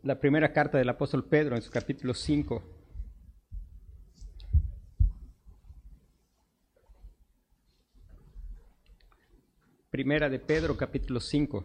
la primera carta del apóstol Pedro en su capítulo 5. Primera de Pedro, capítulo 5.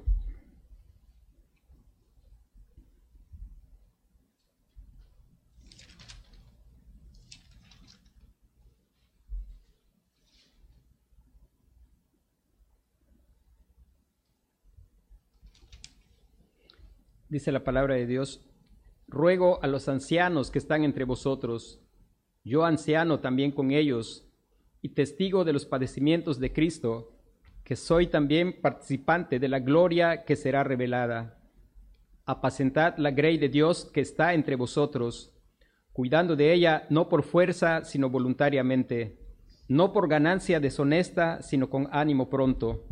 Dice la palabra de Dios: ruego a los ancianos que están entre vosotros, yo anciano también con ellos, y testigo de los padecimientos de Cristo, que soy también participante de la gloria que será revelada. Apacentad la grey de Dios que está entre vosotros, cuidando de ella no por fuerza, sino voluntariamente, no por ganancia deshonesta, sino con ánimo pronto,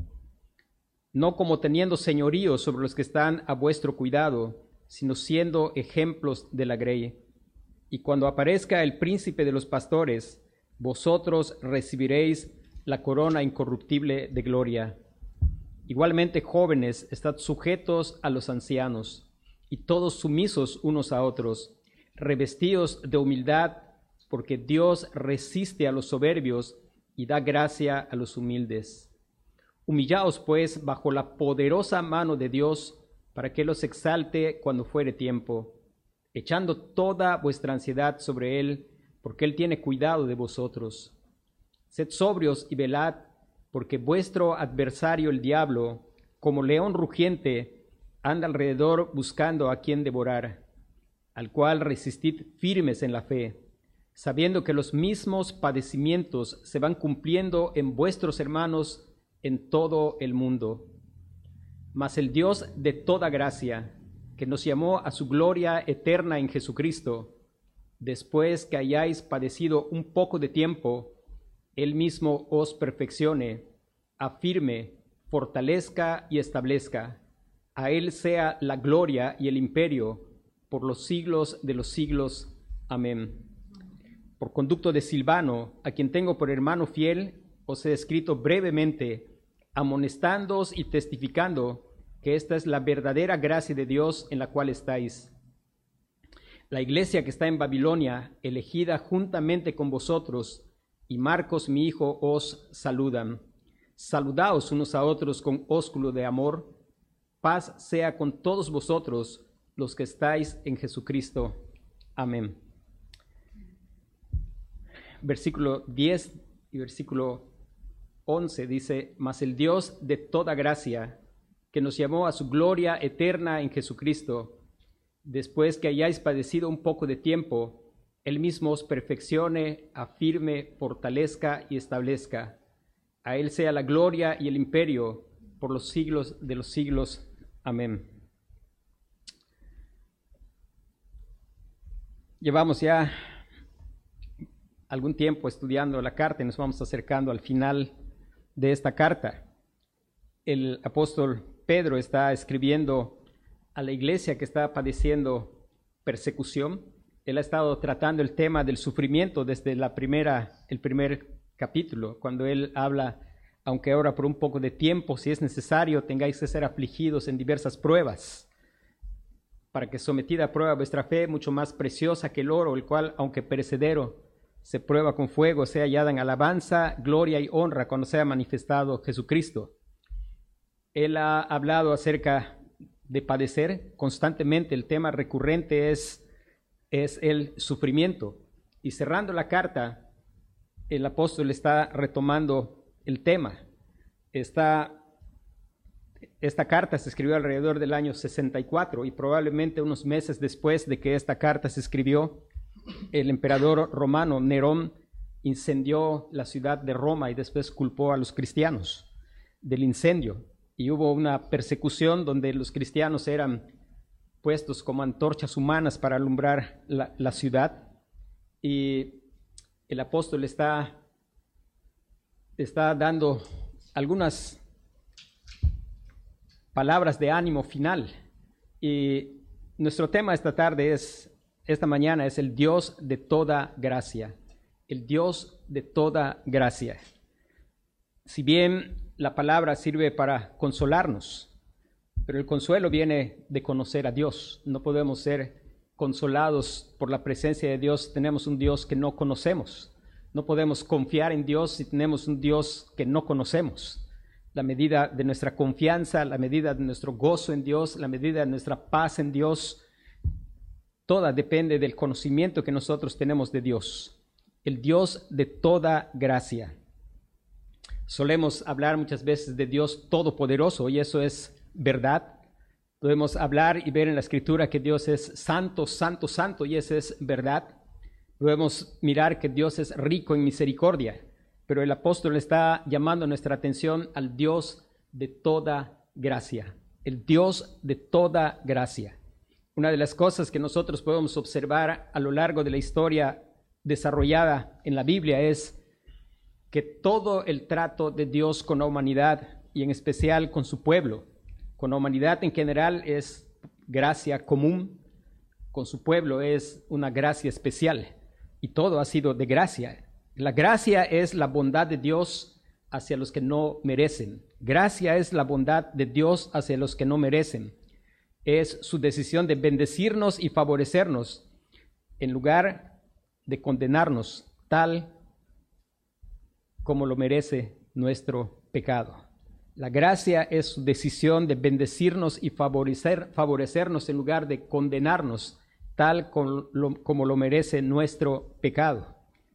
no como teniendo señorío sobre los que están a vuestro cuidado, sino siendo ejemplos de la grey. Y cuando aparezca el príncipe de los pastores, vosotros recibiréis la corona incorruptible de gloria. Igualmente, jóvenes, estad sujetos a los ancianos, y todos sumisos unos a otros, revestidos de humildad, porque Dios resiste a los soberbios y da gracia a los humildes. Humillaos, pues, bajo la poderosa mano de Dios, para que los exalte cuando fuere tiempo, echando toda vuestra ansiedad sobre Él, porque Él tiene cuidado de vosotros. Sed sobrios y velad, porque vuestro adversario el diablo, como león rugiente, anda alrededor buscando a quien devorar, al cual resistid firmes en la fe, sabiendo que los mismos padecimientos se van cumpliendo en vuestros hermanos en todo el mundo. Mas el Dios de toda gracia, que nos llamó a su gloria eterna en Jesucristo, después que hayáis padecido un poco de tiempo, Él mismo os perfeccione, afirme, fortalezca y establezca. A Él sea la gloria y el imperio por los siglos de los siglos. Amén. Por conducto de Silvano, a quien tengo por hermano fiel, os he escrito brevemente, amonestándoos y testificando que esta es la verdadera gracia de Dios en la cual estáis. La iglesia que está en Babilonia, elegida juntamente con vosotros, y Marcos mi hijo os saludan. Saludaos unos a otros con ósculo de amor. Paz sea con todos vosotros los que estáis en Jesucristo. Amén. Versículo 10 y versículo 11 dice: mas el Dios de toda gracia, que nos llamó a su gloria eterna en Jesucristo, después que hayáis padecido un poco de tiempo, Él mismo os perfeccione, afirme, fortalezca y establezca. A Él sea la gloria y el imperio por los siglos de los siglos. Amén. Llevamos ya algún tiempo estudiando la carta y nos vamos acercando al final de esta carta. El apóstol Pedro está escribiendo a la iglesia que está padeciendo persecución. Él ha estado tratando el tema del sufrimiento desde el primer capítulo, cuando él habla: aunque ahora por un poco de tiempo, si es necesario, tengáis que ser afligidos en diversas pruebas, para que sometida a prueba vuestra fe, mucho más preciosa que el oro, el cual, aunque perecedero, se prueba con fuego, sea hallada en alabanza, gloria y honra cuando sea manifestado Jesucristo. Él ha hablado acerca de padecer constantemente. El tema recurrente es el sufrimiento. Y cerrando la carta, el apóstol está retomando el tema. Esta carta se escribió alrededor del año 64 y probablemente unos meses después de que esta carta se escribió, el emperador romano Nerón incendió la ciudad de Roma y después culpó a los cristianos del incendio. Y hubo una persecución donde los cristianos eran puestos como antorchas humanas para alumbrar la ciudad. Y el apóstol está dando algunas palabras de ánimo final. Y nuestro tema esta mañana es el Dios de toda gracia. El Dios de toda gracia. Si bien la palabra sirve para consolarnos, Pero el consuelo viene de conocer a Dios. No podemos ser consolados por la presencia de Dios. Tenemos un Dios que no conocemos. No podemos confiar en Dios si tenemos un Dios que no conocemos. La medida de nuestra confianza, la medida de nuestro gozo en Dios, la medida de nuestra paz en Dios, toda depende del conocimiento que nosotros tenemos de Dios. El Dios de toda gracia. Solemos hablar muchas veces de Dios todopoderoso y eso es verdad. Podemos hablar y ver en la Escritura que Dios es santo, santo, santo y eso es verdad. Podemos mirar que Dios es rico en misericordia, pero el apóstol está llamando nuestra atención al Dios de toda gracia. El Dios de toda gracia. Una de las cosas que nosotros podemos observar a lo largo de la historia desarrollada en la Biblia es que todo el trato de Dios con la humanidad y en especial con su pueblo, con la humanidad en general es gracia común, con su pueblo es una gracia especial y todo ha sido de gracia. La gracia es la bondad de Dios hacia los que no merecen. Gracia es la bondad de Dios hacia los que no merecen. Es su decisión de bendecirnos y favorecernos en lugar de condenarnos tal como lo merece nuestro pecado. La gracia es su decisión de bendecirnos y favorecernos en lugar de condenarnos tal como lo merece nuestro pecado.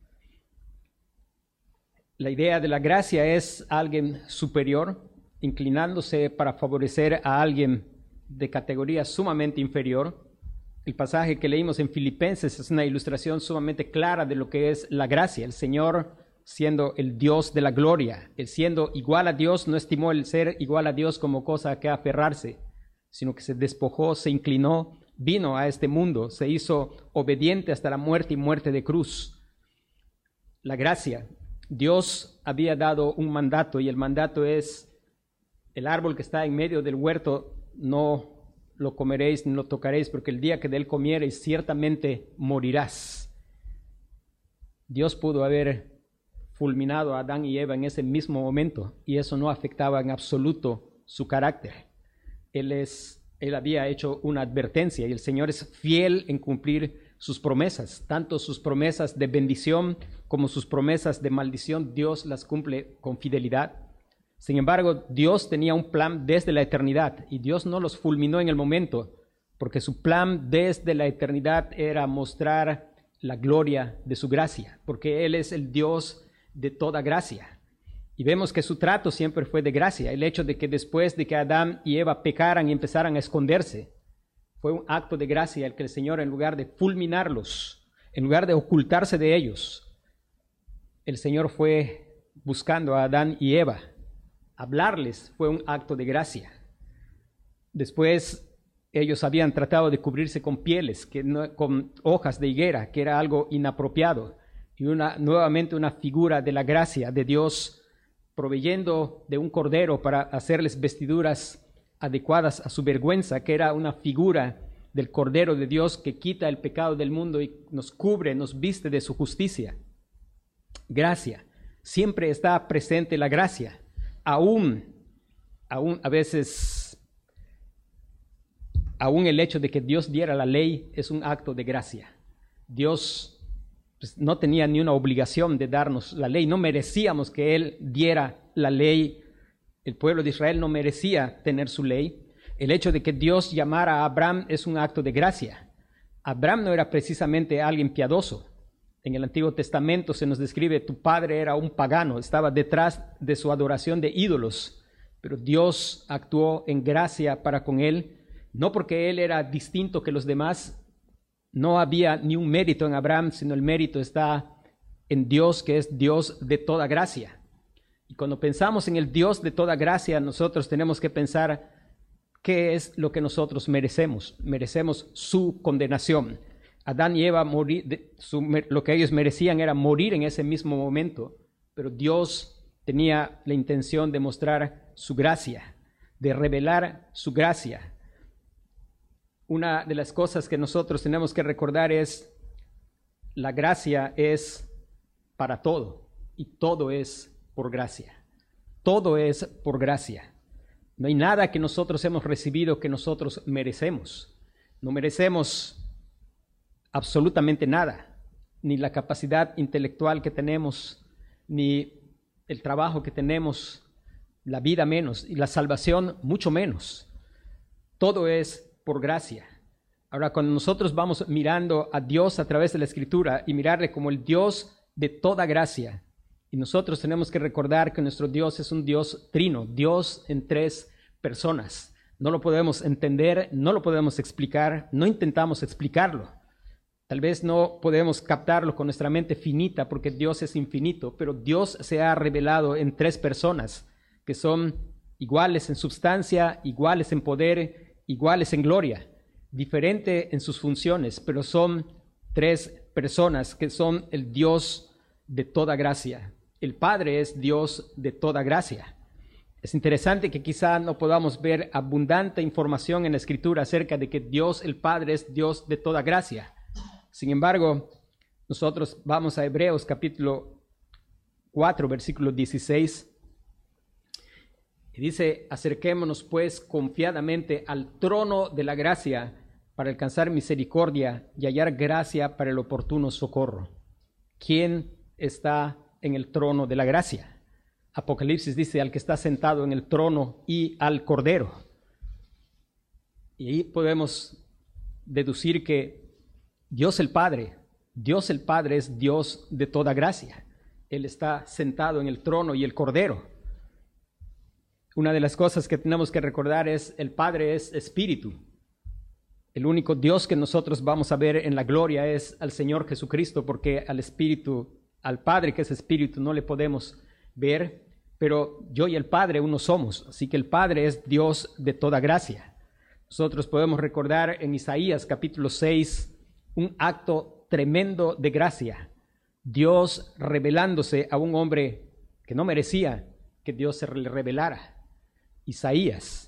La idea de la gracia es alguien superior, inclinándose para favorecer a alguien de categoría sumamente inferior. El pasaje que leímos en Filipenses es una ilustración sumamente clara de lo que es la gracia. El Señor, siendo el Dios de la gloria, Él siendo igual a Dios, no estimó el ser igual a Dios como cosa a que aferrarse, sino que se despojó, se inclinó, vino a este mundo, se hizo obediente hasta la muerte y muerte de cruz. La gracia. Dios había dado un mandato y el mandato es: el árbol que está en medio del huerto no lo comeréis ni lo tocaréis, porque el día que de él comiereis ciertamente morirás. Dios pudo haber fulminado a Adán y Eva en ese mismo momento y eso no afectaba en absoluto su carácter. Él había hecho una advertencia y el Señor es fiel en cumplir sus promesas, tanto sus promesas de bendición como sus promesas de maldición. Dios las cumple con fidelidad. Sin embargo, Dios tenía un plan desde la eternidad y Dios no los fulminó en el momento, porque su plan desde la eternidad era mostrar la gloria de su gracia, porque Él es el Dios de toda gracia. Y vemos que su trato siempre fue de gracia. El hecho de que después de que Adán y Eva pecaran y empezaran a esconderse, fue un acto de gracia el que el Señor, en lugar de fulminarlos, en lugar de ocultarse de ellos, el Señor fue buscando a Adán y Eva. Hablarles fue un acto de gracia. Después ellos habían tratado de cubrirse con pieles, con hojas de higuera, que era algo inapropiado, y nuevamente una figura de la gracia de Dios proveyendo de un cordero para hacerles vestiduras adecuadas a su vergüenza, que era una figura del Cordero de Dios que quita el pecado del mundo y nos cubre, nos viste de su justicia. Gracia. Siempre está presente la gracia. Aún a veces, aún el hecho de que Dios diera la ley es un acto de gracia. Dios no tenía ni una obligación de darnos la ley. No merecíamos que Él diera la ley. El pueblo de Israel no merecía tener su ley. El hecho de que Dios llamara a Abraham es un acto de gracia. Abraham no era precisamente alguien piadoso. En el Antiguo Testamento se nos describe: tu padre era un pagano, estaba detrás de su adoración de ídolos. Pero Dios actuó en gracia para con él, no porque él era distinto que los demás. No había ni un mérito en Abraham, sino el mérito está en Dios, que es Dios de toda gracia. Y cuando pensamos en el Dios de toda gracia, nosotros tenemos que pensar qué es lo que nosotros merecemos. Merecemos su condenación. Adán y Eva, lo que ellos merecían era morir en ese mismo momento, pero Dios tenía la intención de mostrar su gracia, de revelar su gracia. Una de las cosas que nosotros tenemos que recordar es: la gracia es para todo y todo es por gracia. Todo es por gracia. No hay nada que nosotros hemos recibido que nosotros merecemos. No merecemos absolutamente nada, ni la capacidad intelectual que tenemos, ni el trabajo que tenemos, la vida menos, y la salvación mucho menos. Todo es por gracia. Ahora, cuando nosotros vamos mirando a Dios a través de la Escritura y mirarle como el Dios de toda gracia, y nosotros tenemos que recordar que nuestro Dios es un Dios trino, Dios en tres personas. No lo podemos entender, no lo podemos explicar, no intentamos explicarlo. Tal vez no podemos captarlo con nuestra mente finita porque Dios es infinito, pero Dios se ha revelado en tres personas que son iguales en substancia, iguales en poder, iguales en gloria, diferente en sus funciones, pero son tres personas que son el Dios de toda gracia. El Padre es Dios de toda gracia. Es interesante que quizá no podamos ver abundante información en la Escritura acerca de que Dios el Padre es Dios de toda gracia. Sin embargo, nosotros vamos a Hebreos capítulo 4, versículo 16. Y dice, acerquémonos pues confiadamente al trono de la gracia para alcanzar misericordia y hallar gracia para el oportuno socorro. ¿Quién está en el trono de la gracia? Apocalipsis dice al que está sentado en el trono y al Cordero. Y ahí podemos deducir que Dios el Padre es Dios de toda gracia. Él está sentado en el trono y el Cordero. Una de las cosas que tenemos que recordar es el Padre es Espíritu. El único Dios que nosotros vamos a ver en la gloria es al Señor Jesucristo, porque al Espíritu, al Padre que es Espíritu, no le podemos ver, pero yo y el Padre uno somos, así que el Padre es Dios de toda gracia. Nosotros podemos recordar en Isaías capítulo 6 un acto tremendo de gracia. Dios revelándose a un hombre que no merecía que Dios se le revelara. Isaías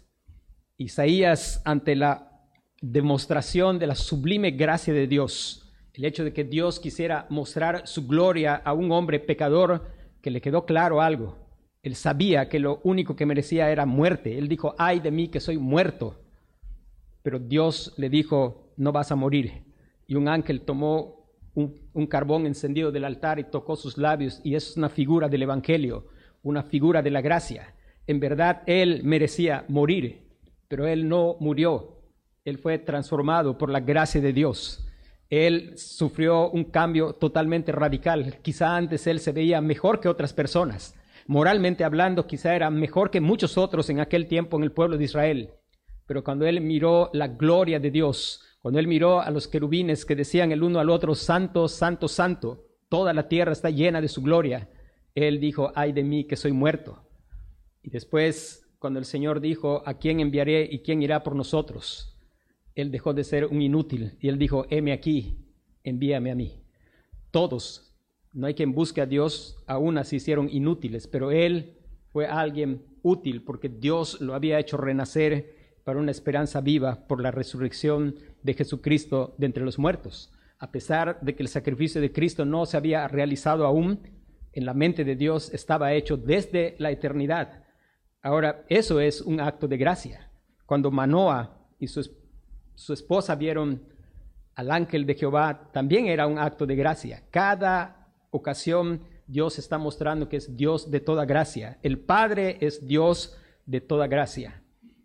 ante la demostración de la sublime gracia de Dios, el hecho de que Dios quisiera mostrar su gloria a un hombre pecador, que le quedó claro algo. Él sabía que lo único que merecía era muerte. Él dijo, ay de mí que soy muerto. Pero Dios le dijo, no vas a morir. Y un ángel tomó un carbón encendido del altar y tocó sus labios, y eso es una figura del Evangelio, una figura de la gracia. En verdad, él merecía morir, pero él no murió. Él fue transformado por la gracia de Dios. Él sufrió un cambio totalmente radical. Quizá antes él se veía mejor que otras personas. Moralmente hablando, quizá era mejor que muchos otros en aquel tiempo en el pueblo de Israel. Pero cuando él miró la gloria de Dios, cuando él miró a los querubines que decían el uno al otro, santo, santo, santo, toda la tierra está llena de su gloria, él dijo, ay de mí que soy muerto. Y después, cuando el Señor dijo, ¿a quién enviaré y quién irá por nosotros?, él dejó de ser un inútil y él dijo, heme aquí, envíame a mí. Todos, no hay quien busque a Dios, aún así hicieron inútiles, pero él fue alguien útil porque Dios lo había hecho renacer para una esperanza viva por la resurrección de Jesucristo de entre los muertos. A pesar de que el sacrificio de Cristo no se había realizado aún, en la mente de Dios estaba hecho desde la eternidad. Ahora, eso es un acto de gracia. Cuando Manoa y su esposa vieron al ángel de Jehová, también era un acto de gracia. Cada ocasión Dios está mostrando que es Dios de toda gracia. El Padre es Dios de toda gracia.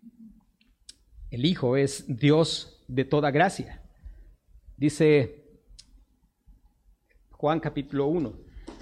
El Hijo es Dios de toda gracia. Dice Juan capítulo 1.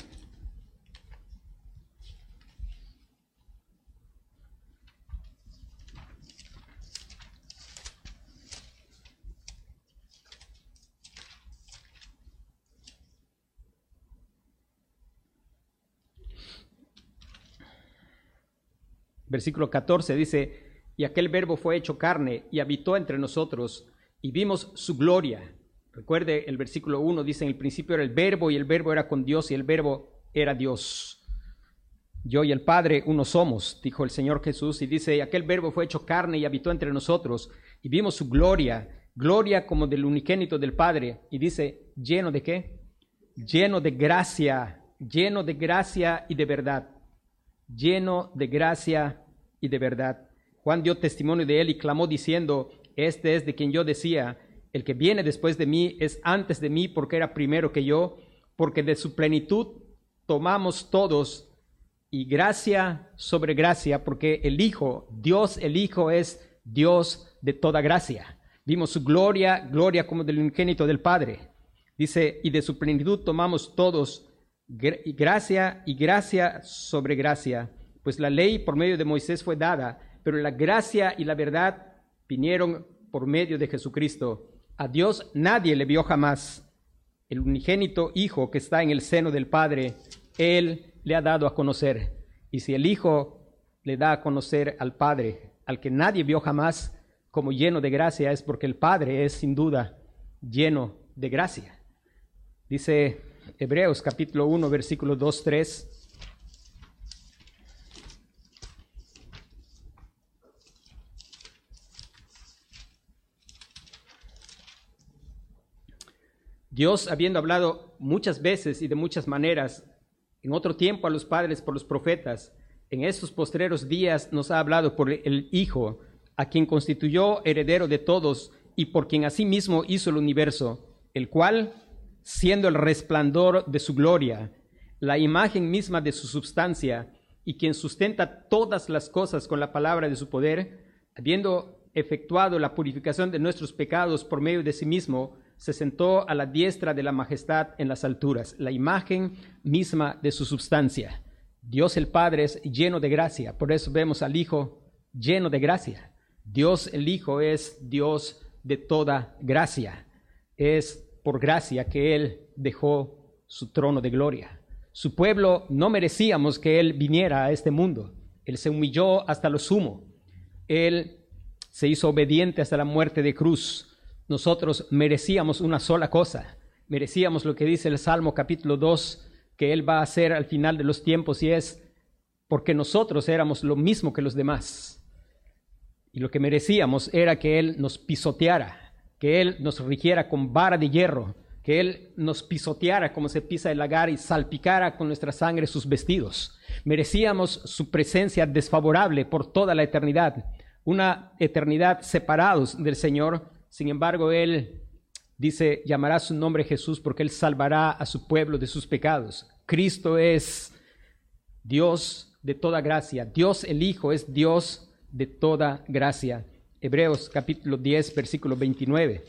Versículo 14 dice, y aquel verbo fue hecho carne y habitó entre nosotros y vimos su gloria. Recuerde, el versículo 1 dice, en el principio era el verbo y el verbo era con Dios y el verbo era Dios. Yo y el Padre uno somos, dijo el Señor Jesús, y dice, y aquel verbo fue hecho carne y habitó entre nosotros y vimos su gloria, gloria como del unigénito del Padre. Y dice, ¿lleno de qué? Lleno de gracia y de verdad. Lleno de gracia y de verdad. Juan dio testimonio de él y clamó diciendo: este es de quien yo decía, el que viene después de mí es antes de mí, porque era primero que yo, porque de su plenitud tomamos todos, y gracia sobre gracia, porque el Hijo, Dios el Hijo, es Dios de toda gracia. Vimos su gloria, gloria como del unigénito del Padre. Dice, y de su plenitud tomamos todos, gracia y gracia sobre gracia. Pues la ley por medio de Moisés fue dada, pero la gracia y la verdad vinieron por medio de Jesucristo. A Dios nadie le vio jamás. El unigénito Hijo que está en el seno del Padre, Él le ha dado a conocer. Y si el Hijo le da a conocer al Padre, al que nadie vio jamás, como lleno de gracia, es porque el Padre es sin duda lleno de gracia. Dice Hebreos capítulo 1, versículos 2, 3. Dios, habiendo hablado muchas veces y de muchas maneras, en otro tiempo a los padres por los profetas, en estos postreros días nos ha hablado por el Hijo, a quien constituyó heredero de todos y por quien asimismo hizo el universo, el cual, siendo el resplandor de su gloria, la imagen misma de su substancia, y quien sustenta todas las cosas con la palabra de su poder, habiendo efectuado la purificación de nuestros pecados por medio de sí mismo, se sentó a la diestra de la majestad en las alturas, la imagen misma de su substancia. Dios el Padre es lleno de gracia, por eso vemos al Hijo lleno de gracia. Dios el Hijo es Dios de toda gracia. Es por gracia que Él dejó su trono de gloria. Su pueblo no merecíamos que Él viniera a este mundo. Él se humilló hasta lo sumo. Él se hizo obediente hasta la muerte de cruz. Nosotros merecíamos una sola cosa. Merecíamos lo que dice el Salmo capítulo 2, que Él va a hacer al final de los tiempos, y es porque nosotros éramos lo mismo que los demás. Y lo que merecíamos era que Él nos pisoteara, que Él nos rigiera con vara de hierro, que Él nos pisoteara como se pisa el lagar y salpicara con nuestra sangre sus vestidos. Merecíamos su presencia desfavorable por toda la eternidad, una eternidad separados del Señor. Sin embargo, Él dice, llamará su nombre Jesús porque Él salvará a su pueblo de sus pecados. Cristo es Dios de toda gracia. Dios el Hijo es Dios de toda gracia. Hebreos capítulo 10, versículo 29.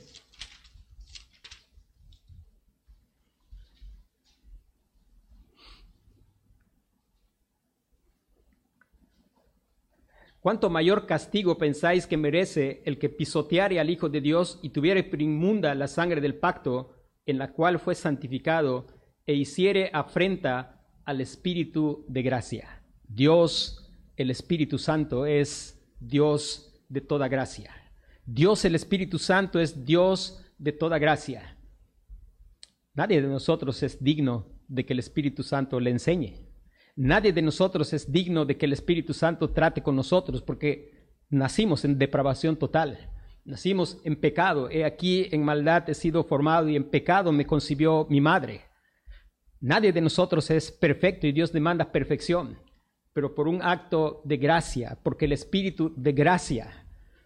¿Cuánto mayor castigo pensáis que merece el que pisoteare al Hijo de Dios y tuviere por inmunda la sangre del pacto en la cual fue santificado e hiciere afrenta al Espíritu de gracia? Dios, el Espíritu Santo, es Dios de toda gracia. Dios, el Espíritu Santo, es Dios de toda gracia. Nadie de nosotros es digno de que el Espíritu Santo le enseñe. Nadie de nosotros es digno de que el Espíritu Santo trate con nosotros, porque nacimos en depravación total, nacimos en pecado. He aquí en maldad he sido formado y en pecado me concibió mi madre. Nadie de nosotros es perfecto y Dios demanda perfección, pero por un acto de gracia, porque el Espíritu de gracia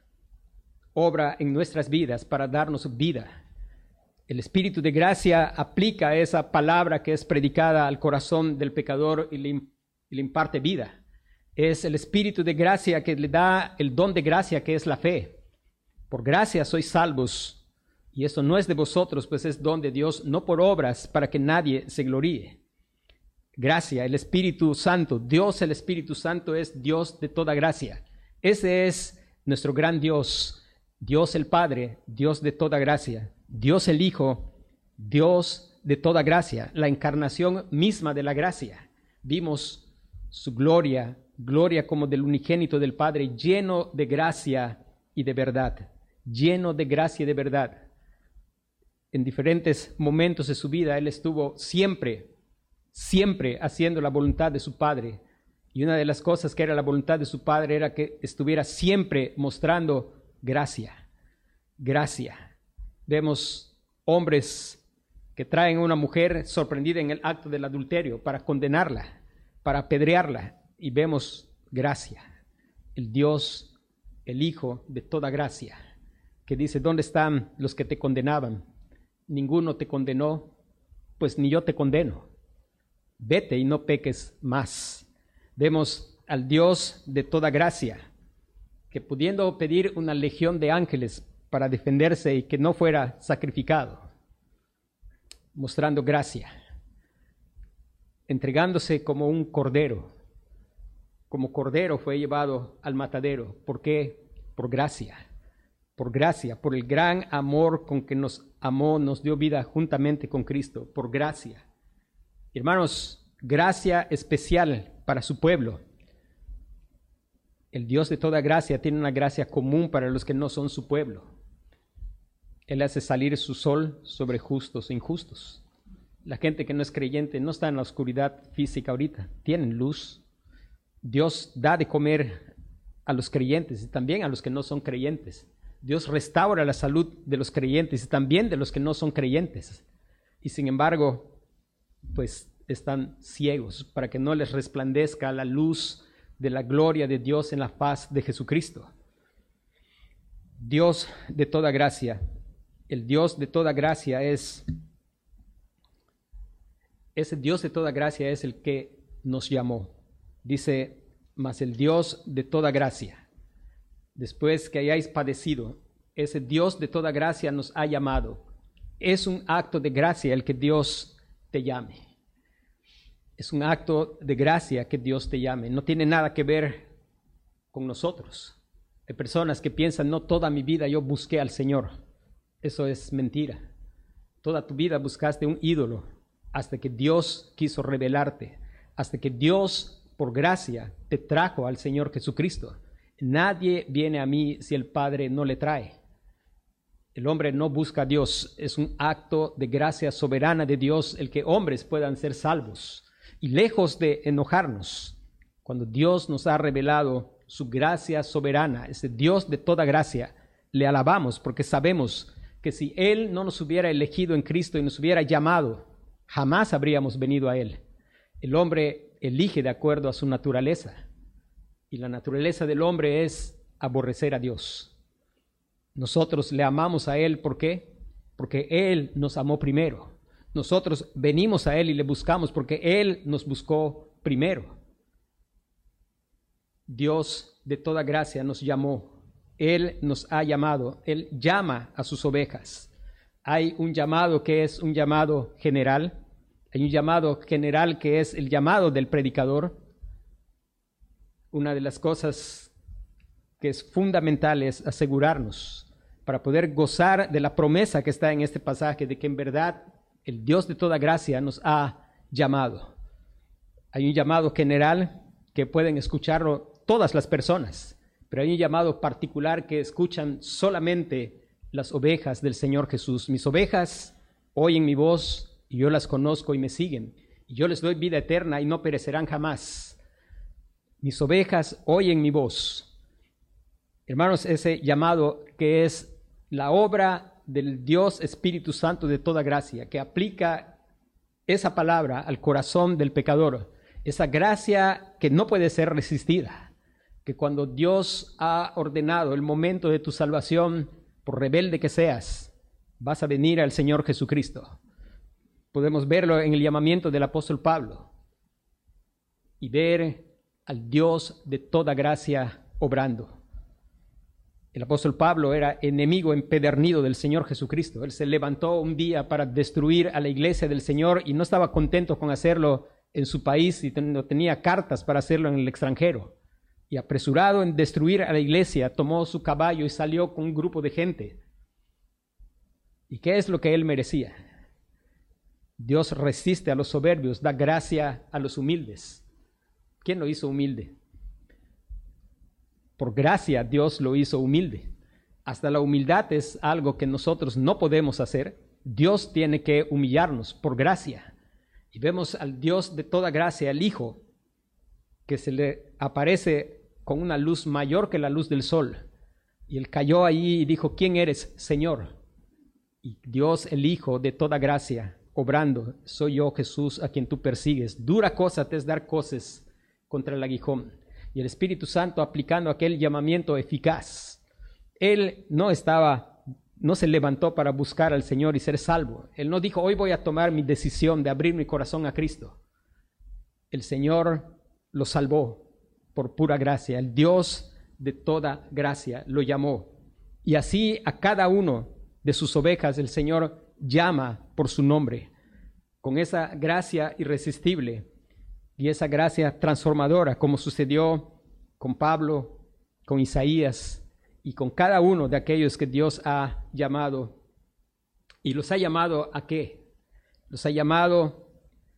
obra en nuestras vidas para darnos vida. El Espíritu de gracia aplica esa palabra que es predicada al corazón del pecador y le imparte vida. Es el Espíritu de gracia que le da el don de gracia, que es la fe. Por gracia sois salvos, y esto no es de vosotros, pues es don de Dios, no por obras, para que nadie se gloríe. Gracia, el Espíritu Santo, Dios el Espíritu Santo es Dios de toda gracia. Ese es nuestro gran Dios, Dios el Padre, Dios de toda gracia. Dios el Hijo, Dios de toda gracia, la encarnación misma de la gracia. Vimos su gloria, gloria como del unigénito del Padre, lleno de gracia y de verdad, lleno de gracia y de verdad. En diferentes momentos de su vida, Él estuvo siempre haciendo la voluntad de su Padre. Y una de las cosas que era la voluntad de su Padre era que estuviera siempre mostrando gracia, gracia. Vemos hombres que traen a una mujer sorprendida en el acto del adulterio para condenarla, para apedrearla, y vemos gracia. El Dios el Hijo de toda gracia, que dice, ¿dónde están los que te condenaban? Ninguno te condenó, pues ni yo te condeno. Vete y no peques más. Vemos al Dios de toda gracia, que pudiendo pedir una legión de ángeles para defenderse y que no fuera sacrificado, mostrando gracia, entregándose como un cordero. Como cordero fue llevado al matadero. ¿Por qué? Por gracia, por el gran amor con que nos amó, nos dio vida juntamente con Cristo, por gracia. Hermanos, gracia especial para su pueblo. El Dios de toda gracia tiene una gracia común para los que no son su pueblo. Él hace salir su sol sobre justos e injustos. La gente que no es creyente no está en la oscuridad física ahorita, tienen luz. Dios da de comer a los creyentes y también a los que no son creyentes. Dios restaura la salud de los creyentes y también de los que no son creyentes. Y sin embargo, pues están ciegos para que no les resplandezca la luz de la gloria de Dios en la faz de Jesucristo. Dios de toda gracia. El Dios de toda gracia ese Dios de toda gracia es el que nos llamó. Dice, mas el Dios de toda gracia, después que hayáis padecido, ese Dios de toda gracia nos ha llamado. Es un acto de gracia el que Dios te llame. Es un acto de gracia que Dios te llame. No tiene nada que ver con nosotros. Hay personas que piensan, no, toda mi vida yo busqué al Señor. Eso es mentira. Toda tu vida buscaste un ídolo hasta que Dios quiso revelarte, hasta que Dios, por gracia, te trajo al Señor Jesucristo. Nadie viene a mí si el Padre no le trae. El hombre no busca a Dios. Es un acto de gracia soberana de Dios el que hombres puedan ser salvos. Y lejos de enojarnos, cuando Dios nos ha revelado su gracia soberana, ese Dios de toda gracia, le alabamos porque sabemos que si Él no nos hubiera elegido en Cristo y nos hubiera llamado, jamás habríamos venido a Él. El hombre elige de acuerdo a su naturaleza y la naturaleza del hombre es aborrecer a Dios. Nosotros le amamos a Él, ¿por qué? Porque Él nos amó primero. Nosotros venimos a Él y le buscamos porque Él nos buscó primero. Dios de toda gracia nos llamó. Él nos ha llamado. Él llama a sus ovejas. Hay un llamado que es un llamado general. Hay un llamado general que es el llamado del predicador. Una de las cosas que es fundamental es asegurarnos para poder gozar de la promesa que está en este pasaje de que en verdad el Dios de toda gracia nos ha llamado. Hay un llamado general que pueden escucharlo todas las personas, pero hay un llamado particular que escuchan solamente las ovejas del Señor Jesús. Mis ovejas oyen mi voz y yo las conozco y me siguen. Y yo les doy vida eterna y no perecerán jamás. Mis ovejas oyen mi voz. Hermanos, ese llamado que es la obra del Dios Espíritu Santo de toda gracia, que aplica esa palabra al corazón del pecador, esa gracia que no puede ser resistida, que cuando Dios ha ordenado el momento de tu salvación, por rebelde que seas, vas a venir al Señor Jesucristo. Podemos verlo en el llamamiento del apóstol Pablo y ver al Dios de toda gracia obrando. El apóstol Pablo era enemigo empedernido del Señor Jesucristo. Él se levantó un día para destruir a la iglesia del Señor y no estaba contento con hacerlo en su país y no tenía cartas para hacerlo en el extranjero. Y apresurado en destruir a la iglesia, tomó su caballo y salió con un grupo de gente. ¿Y qué es lo que él merecía? Dios resiste a los soberbios, da gracia a los humildes. ¿Quién lo hizo humilde? Por gracia Dios lo hizo humilde. Hasta la humildad es algo que nosotros no podemos hacer. Dios tiene que humillarnos por gracia. Y vemos al Dios de toda gracia, al Hijo, que se le aparece con una luz mayor que la luz del sol. Y él cayó allí y dijo, ¿quién eres, Señor? Y Dios, el Hijo de toda gracia, obrando, soy yo, Jesús, a quien tú persigues. Dura cosa te es dar coces contra el aguijón. y el Espíritu Santo aplicando aquel llamamiento eficaz. Él no se levantó para buscar al Señor y ser salvo. Él no dijo, hoy voy a tomar mi decisión de abrir mi corazón a Cristo. El Señor lo salvó por pura gracia. El Dios de toda gracia lo llamó. Y así a cada uno de sus ovejas el Señor llama por su nombre, con esa gracia irresistible y esa gracia transformadora, como sucedió con Pablo, con Isaías y con cada uno de aquellos que Dios ha llamado. ¿Y los ha llamado a qué? Los ha llamado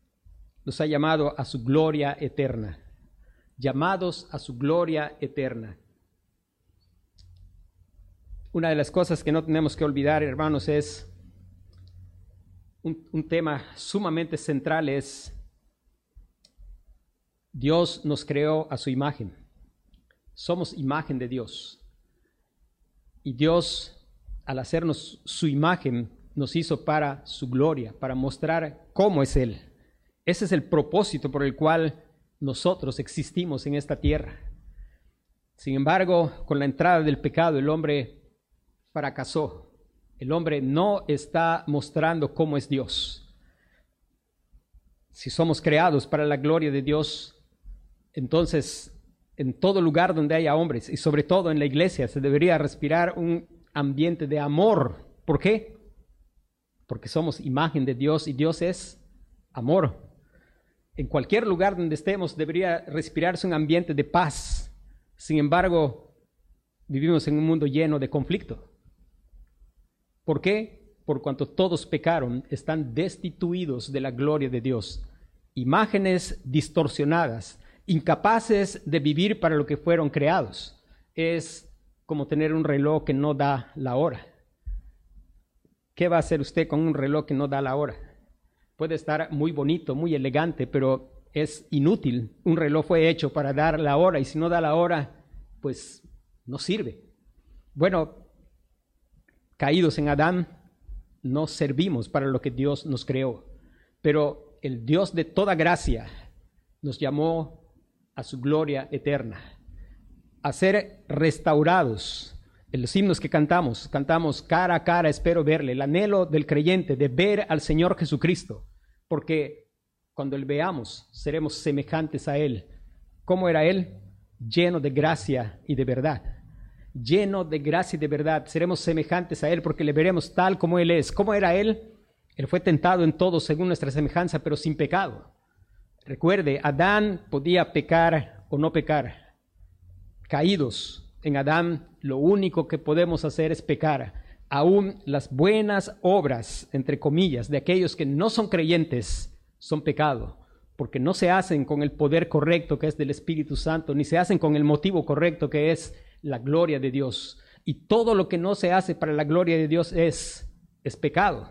a su gloria eterna. Llamados a su gloria eterna. Una de las cosas que no tenemos que olvidar, hermanos, es un tema sumamente central, es Dios nos creó a su imagen. Somos imagen de Dios. Y Dios, al hacernos su imagen, nos hizo para su gloria, para mostrar cómo es Él. Ese es el propósito por el cual nosotros existimos en esta tierra. Sin embargo, con la entrada del pecado, el hombre fracasó. El hombre no está mostrando cómo es Dios. Si somos creados para la gloria de Dios, entonces en todo lugar donde haya hombres y sobre todo en la iglesia se debería respirar un ambiente de amor. ¿Por qué? Porque somos imagen de Dios y Dios es amor. En cualquier lugar donde estemos debería respirarse un ambiente de paz. Sin embargo, vivimos en un mundo lleno de conflicto. ¿Por qué? Por cuanto todos pecaron, están destituidos de la gloria de Dios. Imágenes distorsionadas, incapaces de vivir para lo que fueron creados. Es como tener un reloj que no da la hora. ¿Qué va a hacer usted con un reloj que no da la hora? Puede estar muy bonito, muy elegante, pero es inútil. Un reloj fue hecho para dar la hora y si no da la hora, pues no sirve. Bueno, caídos en Adán, no servimos para lo que Dios nos creó, pero el Dios de toda gracia nos llamó a su gloria eterna, a ser restaurados. En los himnos que cantamos cara a cara espero verle, el anhelo del creyente de ver al Señor Jesucristo, porque cuando le veamos seremos semejantes a Él. ¿Cómo era Él? Lleno de gracia y de verdad. Lleno de gracia y de verdad, seremos semejantes a Él porque le veremos tal como Él es. ¿Cómo era Él? Él fue tentado en todo según nuestra semejanza, pero sin pecado. Recuerde, Adán podía pecar o no pecar. Caídos en Adán, lo único que podemos hacer es pecar. Aún las buenas obras, entre comillas, de aquellos que no son creyentes, son pecado, porque no se hacen con el poder correcto que es del Espíritu Santo, ni se hacen con el motivo correcto que es la gloria de Dios. Y todo lo que no se hace para la gloria de Dios es pecado.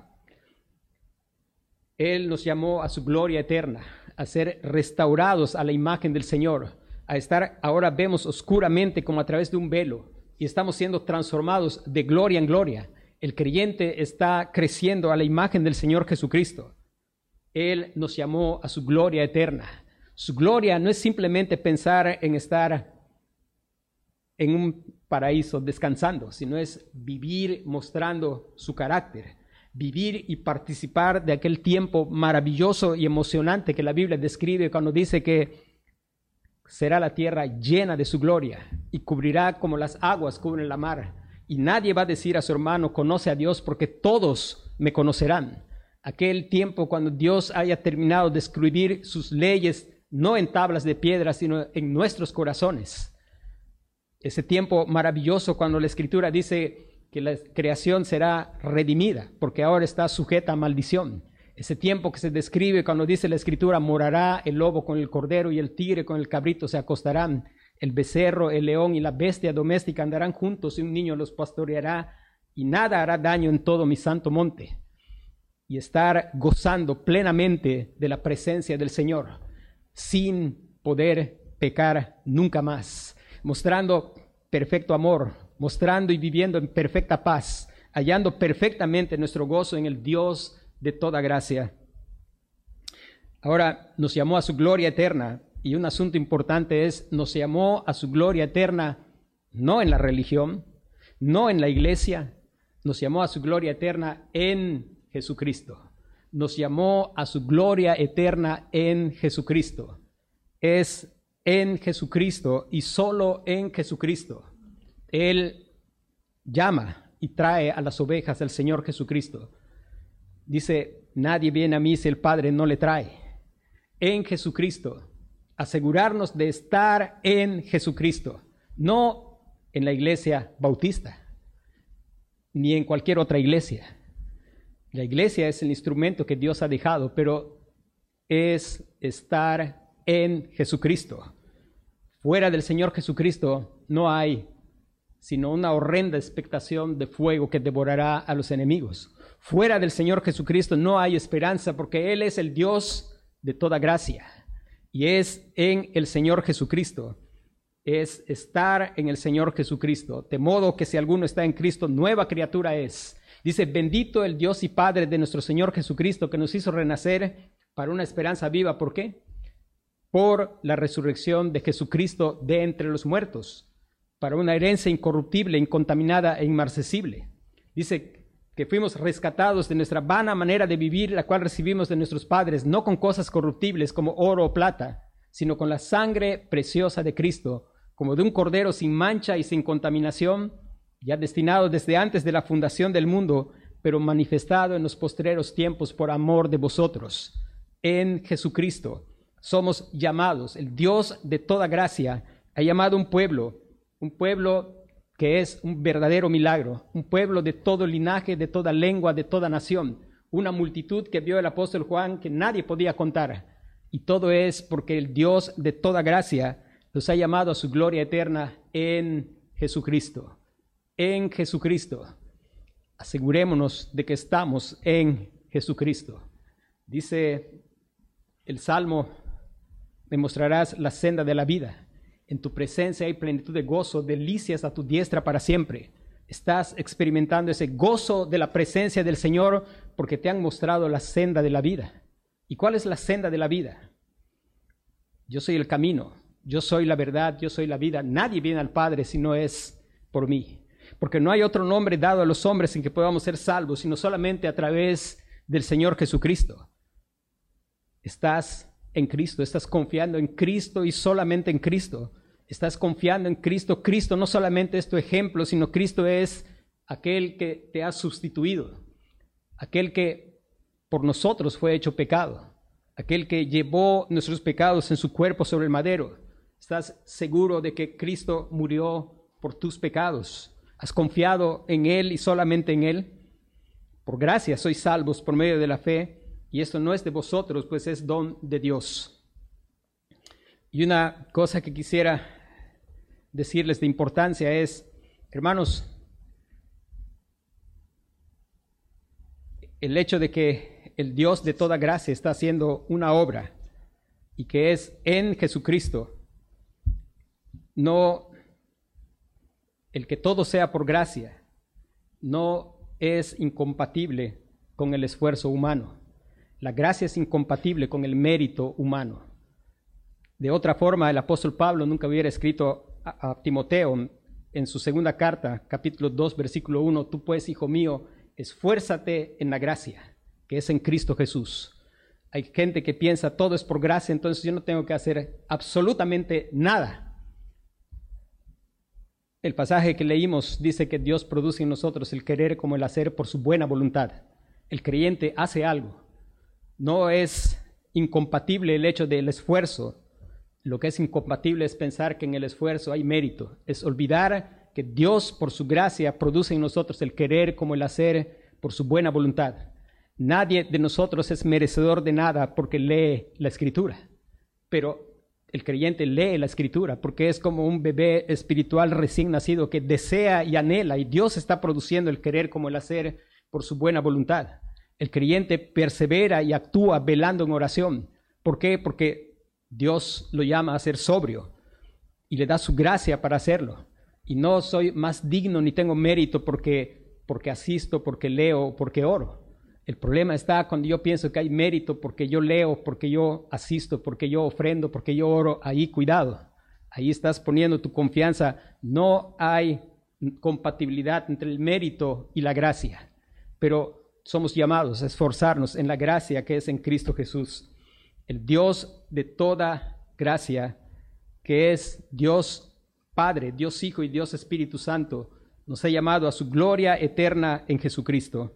Él nos llamó a su gloria eterna, a ser restaurados a la imagen del Señor, a estar, ahora vemos oscuramente como a través de un velo y estamos siendo transformados de gloria en gloria. El creyente está creciendo a la imagen del Señor Jesucristo. Él nos llamó a su gloria eterna. Su gloria no es simplemente pensar en estar en un paraíso descansando, sino es vivir mostrando su carácter, vivir y participar de aquel tiempo maravilloso y emocionante que la Biblia describe cuando dice que será la tierra llena de su gloria y cubrirá como las aguas cubren la mar. Y nadie va a decir a su hermano, conoce a Dios, porque todos me conocerán. Aquel tiempo cuando Dios haya terminado de escribir sus leyes, no en tablas de piedra, sino en nuestros corazones. Ese tiempo maravilloso cuando la Escritura dice que la creación será redimida, porque ahora está sujeta a maldición. Ese tiempo que se describe cuando dice la Escritura, morará el lobo con el cordero y el tigre con el cabrito se acostarán. El becerro, el león y la bestia doméstica andarán juntos y un niño los pastoreará y nada hará daño en todo mi santo monte. Y estar gozando plenamente de la presencia del Señor sin poder pecar nunca más. Mostrando perfecto amor, mostrando y viviendo en perfecta paz, hallando perfectamente nuestro gozo en el Dios de toda gracia. Ahora nos llamó a su gloria eterna y un asunto importante es, nos llamó a su gloria eterna, no en la religión, no en la iglesia, nos llamó a su gloria eterna en Jesucristo. Nos llamó a su gloria eterna en Jesucristo. Es en Jesucristo y solo en Jesucristo. Él llama y trae a las ovejas del Señor Jesucristo. Dice, nadie viene a mí si el Padre no le trae. En Jesucristo. Asegurarnos de estar en Jesucristo. No en la iglesia bautista, ni en cualquier otra iglesia. La iglesia es el instrumento que Dios ha dejado, pero es estar en Jesucristo. Fuera del Señor Jesucristo no hay sino una horrenda expectación de fuego que devorará a los enemigos. Fuera del Señor Jesucristo no hay esperanza, porque Él es el Dios de toda gracia. Y es en el Señor Jesucristo. Es estar en el Señor Jesucristo. De modo que si alguno está en Cristo, nueva criatura es. Dice, bendito el Dios y Padre de nuestro Señor Jesucristo, que nos hizo renacer para una esperanza viva. ¿Por qué? Por la resurrección de Jesucristo de entre los muertos, para una herencia incorruptible, incontaminada e inmarcesible. Dice que fuimos rescatados de nuestra vana manera de vivir, la cual recibimos de nuestros padres, no con cosas corruptibles como oro o plata, sino con la sangre preciosa de Cristo, como de un cordero sin mancha y sin contaminación, ya destinado desde antes de la fundación del mundo, pero manifestado en los postreros tiempos por amor de vosotros. En Jesucristo somos llamados. El Dios de toda gracia ha llamado un pueblo que es un verdadero milagro, un pueblo de todo linaje, de toda lengua, de toda nación, una multitud que vio el apóstol Juan que nadie podía contar. Y todo es porque el Dios de toda gracia nos ha llamado a su gloria eterna en Jesucristo. En Jesucristo. Asegurémonos de que estamos en Jesucristo. Dice el Salmo, me mostrarás la senda de la vida. En tu presencia hay plenitud de gozo, delicias a tu diestra para siempre. Estás experimentando ese gozo de la presencia del Señor porque te han mostrado la senda de la vida. ¿Y cuál es la senda de la vida? Yo soy el camino, yo soy la verdad, yo soy la vida. Nadie viene al Padre si no es por mí. Porque no hay otro nombre dado a los hombres en que podamos ser salvos, sino solamente a través del Señor Jesucristo. Estás en Cristo, estás confiando en Cristo y solamente en Cristo. Estás confiando en Cristo. Cristo no solamente es tu ejemplo, sino Cristo es aquel que te ha sustituido, aquel que por nosotros fue hecho pecado, aquel que llevó nuestros pecados en su cuerpo sobre el madero. Estás seguro de que Cristo murió por tus pecados. ¿Has confiado en Él y solamente en Él? Por gracia sois salvos por medio de la fe, y esto no es de vosotros, pues es don de Dios. Y una cosa que quisiera decirles de importancia es, hermanos, el hecho de que el Dios de toda gracia está haciendo una obra y que es en Jesucristo, no el que todo sea por gracia, no es incompatible con el esfuerzo humano. La gracia es incompatible con el mérito humano. De otra forma, el apóstol Pablo nunca hubiera escrito a Timoteo en su segunda carta, capítulo 2, versículo 1, tú pues, hijo mío, esfuérzate en la gracia, que es en Cristo Jesús. Hay gente que piensa todo es por gracia, entonces yo no tengo que hacer absolutamente nada. El pasaje que leímos dice que Dios produce en nosotros el querer como el hacer por su buena voluntad. El creyente hace algo. No es incompatible el hecho del esfuerzo. Lo que es incompatible es pensar que en el esfuerzo hay mérito. Es olvidar que Dios, por su gracia, produce en nosotros el querer como el hacer por su buena voluntad. Nadie de nosotros es merecedor de nada porque lee la Escritura. Pero el creyente lee la Escritura porque es como un bebé espiritual recién nacido que desea y anhela, y Dios está produciendo el querer como el hacer por su buena voluntad. El creyente persevera y actúa velando en oración. ¿Por qué? Porque Dios lo llama a ser sobrio y le da su gracia para hacerlo. Y no soy más digno ni tengo mérito porque asisto, porque leo, porque oro. El problema está cuando yo pienso que hay mérito porque yo leo, porque yo asisto, porque yo ofrendo, porque yo oro. Ahí, cuidado. Ahí estás poniendo tu confianza. No hay compatibilidad entre el mérito y la gracia. Pero somos llamados a esforzarnos en la gracia que es en Cristo Jesús. El Dios de toda gracia, que es Dios Padre, Dios Hijo y Dios Espíritu Santo, nos ha llamado a su gloria eterna en Jesucristo.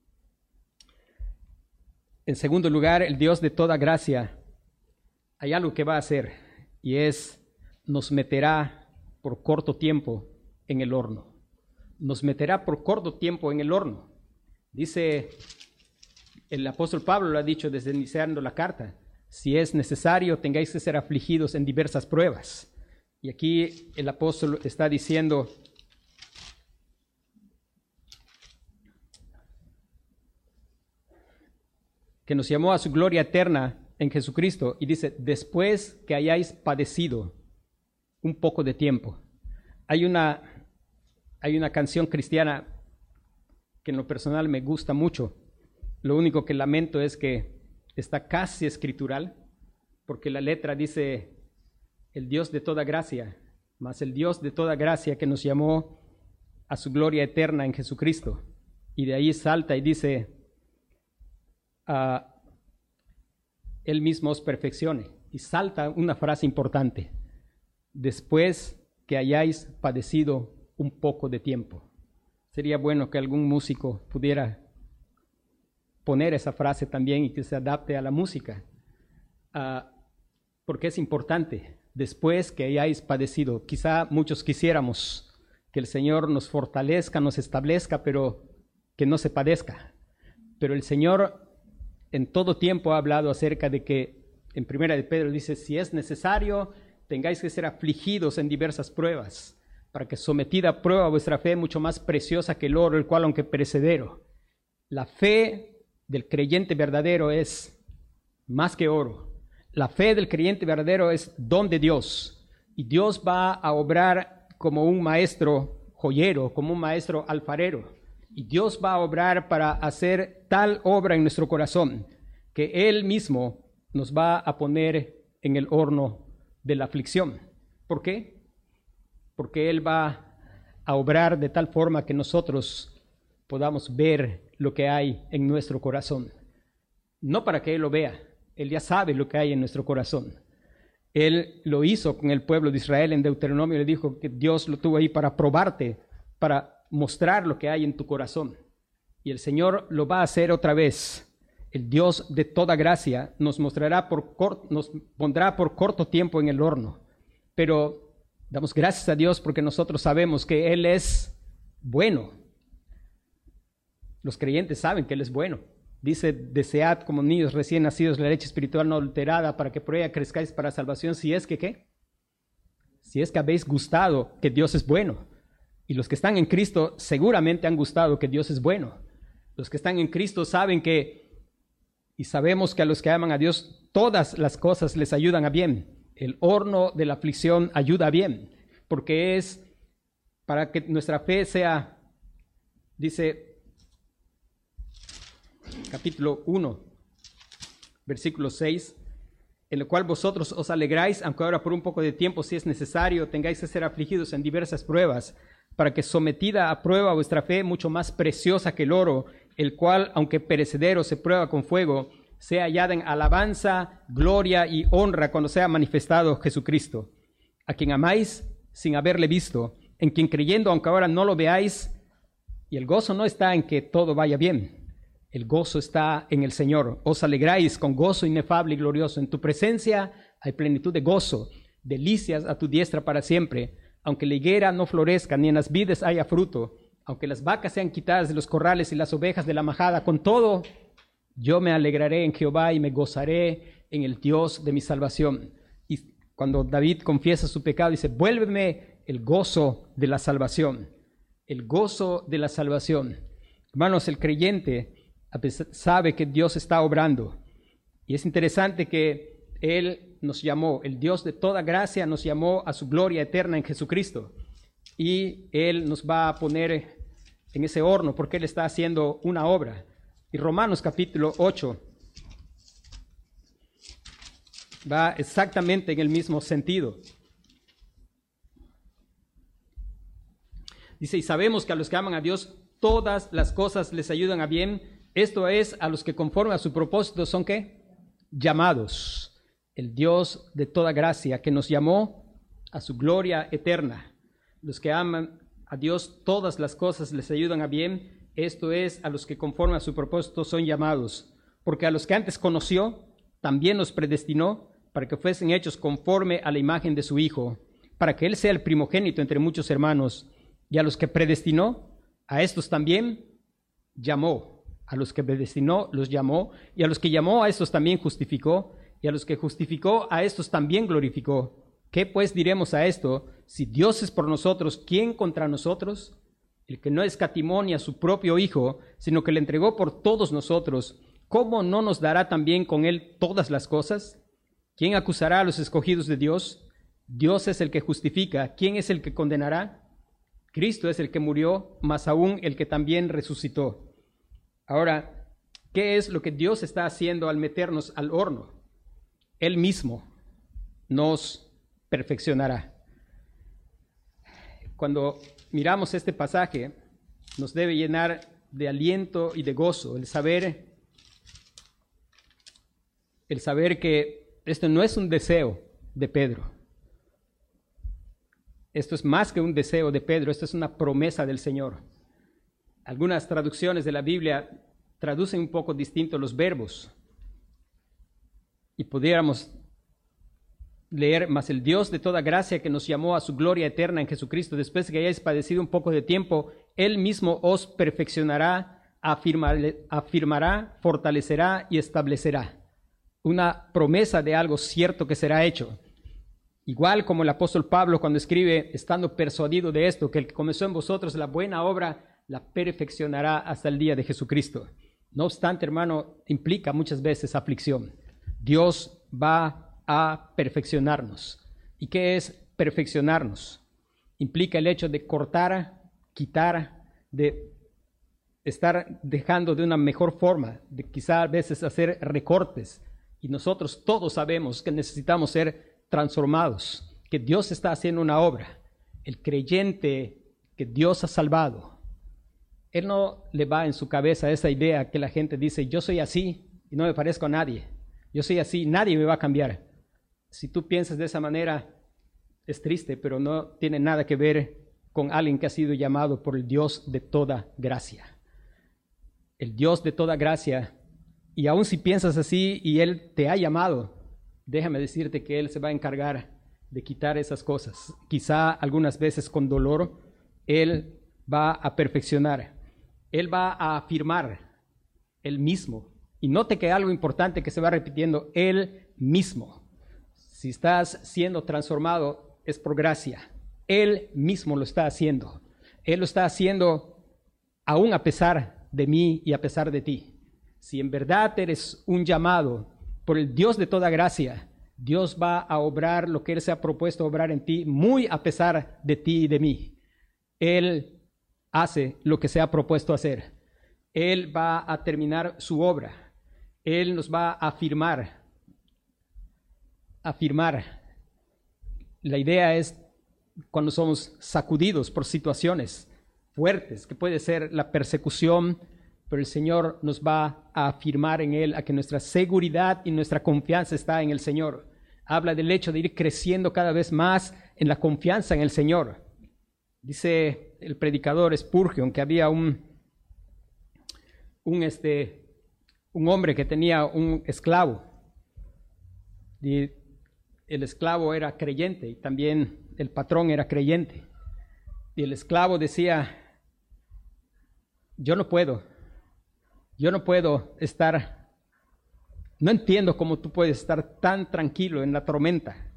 En segundo lugar, el Dios de toda gracia, hay algo que va a hacer, y es, nos meterá por corto tiempo en el horno. Nos meterá por corto tiempo en el horno. Dice, el apóstol Pablo lo ha dicho desde iniciando la carta, si es necesario, tengáis que ser afligidos en diversas pruebas. Y aquí el apóstol está diciendo, que nos llamó a su gloria eterna en Jesucristo, y dice, después que hayáis padecido un poco de tiempo. Hay una canción cristiana que en lo personal me gusta mucho. Lo único que lamento es que está casi escritural, porque la letra dice, el Dios de toda gracia, mas el Dios de toda gracia que nos llamó a su gloria eterna en Jesucristo. Y de ahí salta y dice, Él mismo os perfeccione. Y salta una frase importante, después que hayáis padecido un poco de tiempo. Sería bueno que algún músico pudiera poner esa frase también y que se adapte a la música, porque es importante, después que hayáis padecido. Quizá muchos quisiéramos que el Señor nos fortalezca, nos establezca, pero que no se padezca. Pero el Señor en todo tiempo ha hablado acerca de que, en primera de Pedro dice, si es necesario, tengáis que ser afligidos en diversas pruebas, para que sometida a prueba vuestra fe, mucho más preciosa que el oro, el cual aunque perecedero. La fe del creyente verdadero es más que oro. La fe del creyente verdadero es don de Dios, y Dios va a obrar como un maestro joyero, como un maestro alfarero. Y Dios va a obrar para hacer tal obra en nuestro corazón que Él mismo nos va a poner en el horno de la aflicción. ¿Por qué? Porque Él va a obrar de tal forma que nosotros podamos ver lo que hay en nuestro corazón. No para que Él lo vea, Él ya sabe lo que hay en nuestro corazón. Él lo hizo con el pueblo de Israel en Deuteronomio, le dijo que Dios lo tuvo ahí para probarte, para mostrar lo que hay en tu corazón. Y el Señor lo va a hacer otra vez. El Dios de toda gracia nos pondrá por corto tiempo en el horno. Pero damos gracias a Dios porque nosotros sabemos que Él es bueno. Los creyentes saben que Él es bueno. Dice, desead como niños recién nacidos la leche espiritual no adulterada para que por ella crezcáis para salvación. Si es que, ¿qué? Si es que habéis gustado que Dios es bueno. Y los que están en Cristo seguramente han gustado que Dios es bueno. Los que están en Cristo saben que, y sabemos que a los que aman a Dios, todas las cosas les ayudan a bien. El horno de la aflicción ayuda a bien, porque es para que nuestra fe sea, dice, capítulo 1, versículo 6, en lo cual vosotros os alegráis, aunque ahora por un poco de tiempo, si es necesario, tengáis que ser afligidos en diversas pruebas, para que sometida a prueba vuestra fe, mucho más preciosa que el oro, el cual, aunque perecedero, se prueba con fuego, sea hallada en alabanza, gloria y honra cuando sea manifestado Jesucristo, a quien amáis sin haberle visto, en quien creyendo, aunque ahora no lo veáis. Y el gozo no está en que todo vaya bien, el gozo está en el Señor. Os alegráis con gozo inefable y glorioso. En tu presencia hay plenitud de gozo, delicias a tu diestra para siempre. Aunque la higuera no florezca, ni en las vides haya fruto, aunque las vacas sean quitadas de los corrales y las ovejas de la majada, con todo, yo me alegraré en Jehová y me gozaré en el Dios de mi salvación. Y cuando David confiesa su pecado, dice, vuélveme el gozo de la salvación. El gozo de la salvación. Hermanos, el creyente sabe que Dios está obrando. Y es interesante que Él nos llamó, el Dios de toda gracia nos llamó a su gloria eterna en Jesucristo. Y Él nos va a poner en ese horno porque Él está haciendo una obra. Y Romanos capítulo 8 va exactamente en el mismo sentido. Dice, y sabemos que a los que aman a Dios, todas las cosas les ayudan a bien. Esto es, a los que conforme a su propósito son, ¿qué? Llamados. El Dios de toda gracia que nos llamó a su gloria eterna. Los que aman a Dios, todas las cosas les ayudan a bien. Esto es, a los que conforme a su propósito son llamados. Porque a los que antes conoció, también los predestinó para que fuesen hechos conforme a la imagen de su Hijo, para que Él sea el primogénito entre muchos hermanos. Y a los que predestinó, a estos también llamó. A los que predestinó, los llamó. Y a los que llamó, a estos también justificó. Y a los que justificó, a estos también glorificó. ¿Qué pues diremos a esto? Si Dios es por nosotros, ¿quién contra nosotros? El que no escatimó ni a su propio Hijo, sino que le entregó por todos nosotros, ¿cómo no nos dará también con Él todas las cosas? ¿Quién acusará a los escogidos de Dios? Dios es el que justifica. ¿Quién es el que condenará? Cristo es el que murió, más aún el que también resucitó. Ahora, ¿qué es lo que Dios está haciendo al meternos al horno? Él mismo nos perfeccionará. Cuando miramos este pasaje, nos debe llenar de aliento y de gozo el saber que esto no es un deseo de Pedro. Esto es más que un deseo de Pedro, esto es una promesa del Señor. Algunas traducciones de la Biblia traducen un poco distinto los verbos. Y pudiéramos leer, mas el Dios de toda gracia que nos llamó a su gloria eterna en Jesucristo, después que hayáis padecido un poco de tiempo, Él mismo os perfeccionará, afirmará, fortalecerá y establecerá. Una promesa de algo cierto que será hecho. Igual como el apóstol Pablo cuando escribe, estando persuadido de esto, que el que comenzó en vosotros la buena obra, la perfeccionará hasta el día de Jesucristo. No obstante, hermano, implica muchas veces aflicción. Dios va a perfeccionarnos. ¿Y qué es perfeccionarnos? Implica el hecho de cortar, quitar, de estar dejando de una mejor forma, de quizá a veces hacer recortes. Y nosotros todos sabemos que necesitamos ser transformados, que Dios está haciendo una obra. El creyente que Dios ha salvado, él no le va en su cabeza esa idea que la gente dice, yo soy así y no me parezco a nadie. Yo soy así, nadie me va a cambiar. Si tú piensas de esa manera, es triste, pero no tiene nada que ver con alguien que ha sido llamado por el Dios de toda gracia. El Dios de toda gracia, y aun si piensas así y Él te ha llamado, déjame decirte que Él se va a encargar de quitar esas cosas. Quizá algunas veces con dolor, Él va a perfeccionar. Él va a afirmar Él mismo. Y note que algo importante que se va repitiendo, Él mismo. Si estás siendo transformado, es por gracia. Él mismo lo está haciendo. Él lo está haciendo aún a pesar de mí y a pesar de ti. Si en verdad eres un llamado por el Dios de toda gracia, Dios va a obrar lo que Él se ha propuesto obrar en ti, muy a pesar de ti y de mí. Él hace lo que se ha propuesto hacer. Él va a terminar su obra. Él nos va a afirmar. La idea es cuando somos sacudidos por situaciones fuertes, que puede ser la persecución, pero el Señor nos va a afirmar en Él, a que nuestra seguridad y nuestra confianza está en el Señor. Habla del hecho de ir creciendo cada vez más en la confianza en el Señor. Dice el predicador Spurgeon que había un hombre que tenía un esclavo. Y el esclavo era creyente y también el patrón era creyente. Y el esclavo decía, yo no puedo estar, no entiendo cómo tú puedes estar tan tranquilo en la tormenta.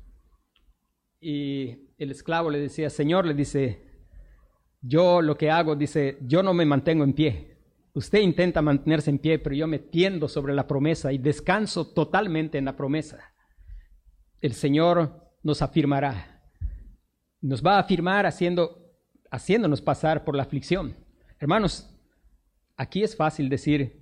Y el esclavo le decía, Señor, le dice, yo lo que hago, dice, yo no me mantengo en pie. Usted intenta mantenerse en pie, pero yo me tiendo sobre la promesa y descanso totalmente en la promesa. El Señor nos afirmará. Nos va a afirmar haciéndonos pasar por la aflicción. Hermanos, aquí es fácil decir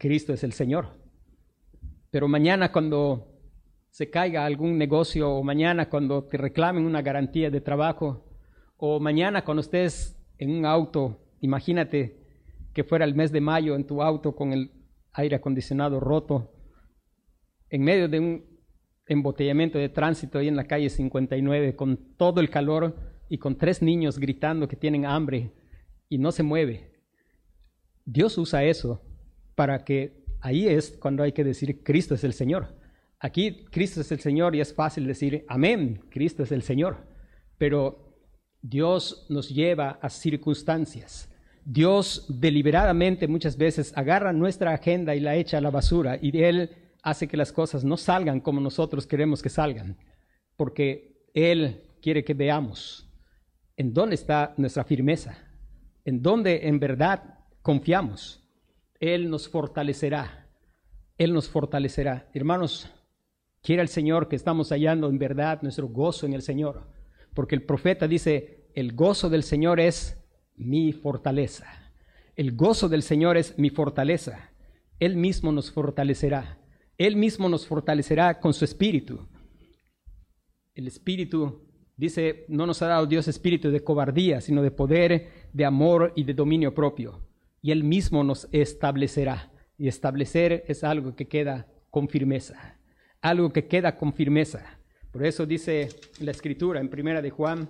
Cristo es el Señor. Pero mañana cuando se caiga algún negocio, o mañana cuando te reclamen una garantía de trabajo, o mañana cuando estés en un auto, imagínate que fuera el mes de mayo en tu auto con el aire acondicionado roto, en medio de un embotellamiento de tránsito ahí en la calle 59, con todo el calor y con 3 niños gritando que tienen hambre y no se mueve. Dios usa eso para que ahí es cuando hay que decir Cristo es el Señor. Aquí Cristo es el Señor y es fácil decir amén, Cristo es el Señor. Pero Dios nos lleva a circunstancias. Dios deliberadamente muchas veces agarra nuestra agenda y la echa a la basura, y Él hace que las cosas no salgan como nosotros queremos que salgan, porque Él quiere que veamos en dónde está nuestra firmeza, en dónde en verdad confiamos. Él nos fortalecerá. Él nos fortalecerá. Hermanos, quiera el Señor que estamos hallando en verdad nuestro gozo en el Señor, porque el profeta dice, el gozo del Señor es mi fortaleza. El gozo del Señor es mi fortaleza. Él mismo nos fortalecerá. Él mismo nos fortalecerá con su espíritu. El espíritu, dice, no nos ha dado Dios espíritu de cobardía, sino de poder, de amor y de dominio propio. Y Él mismo nos establecerá. Y establecer es algo que queda con firmeza. Algo que queda con firmeza. Por eso dice la Escritura en 1 de Juan,